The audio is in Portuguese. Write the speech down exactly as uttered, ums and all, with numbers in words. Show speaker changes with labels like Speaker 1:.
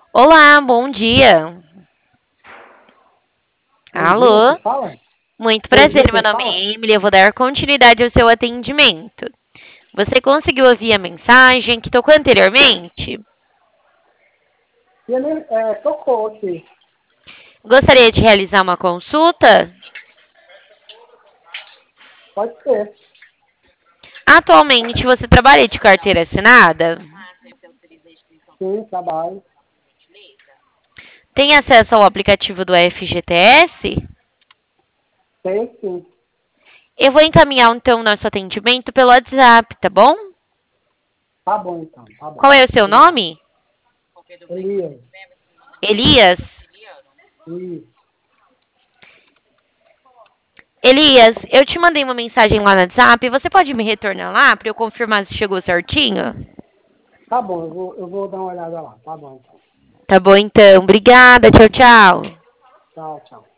Speaker 1: Olá, bom dia.
Speaker 2: Bom dia,
Speaker 1: Alô?
Speaker 2: quem fala?
Speaker 1: Muito
Speaker 2: Bom
Speaker 1: prazer,
Speaker 2: dia,
Speaker 1: meu
Speaker 2: quem
Speaker 1: nome
Speaker 2: fala?
Speaker 1: é Emily. Eu vou dar continuidade ao seu atendimento. Você conseguiu ouvir a mensagem que tocou anteriormente?
Speaker 2: E ele é, tocou aqui.
Speaker 1: Gostaria de realizar uma consulta?
Speaker 2: Pode ser.
Speaker 1: Atualmente você trabalha de carteira assinada?
Speaker 2: Sim, trabalho.
Speaker 1: Tem acesso ao aplicativo do F G T S?
Speaker 2: Tem sim.
Speaker 1: Eu vou encaminhar então o nosso atendimento pelo WhatsApp, tá bom?
Speaker 2: Tá bom então, tá bom.
Speaker 1: Qual é o seu
Speaker 2: Obrigado.
Speaker 1: nome?
Speaker 2: Elias.
Speaker 1: Elias?
Speaker 2: Isso.
Speaker 1: Elias, eu te mandei uma mensagem lá no WhatsApp. Você pode me retornar lá para eu confirmar se chegou certinho?
Speaker 2: Tá bom, eu vou, eu vou dar uma olhada lá. Tá bom então.
Speaker 1: Tá bom, então. Obrigada. Tchau, tchau.
Speaker 2: Tchau, tchau.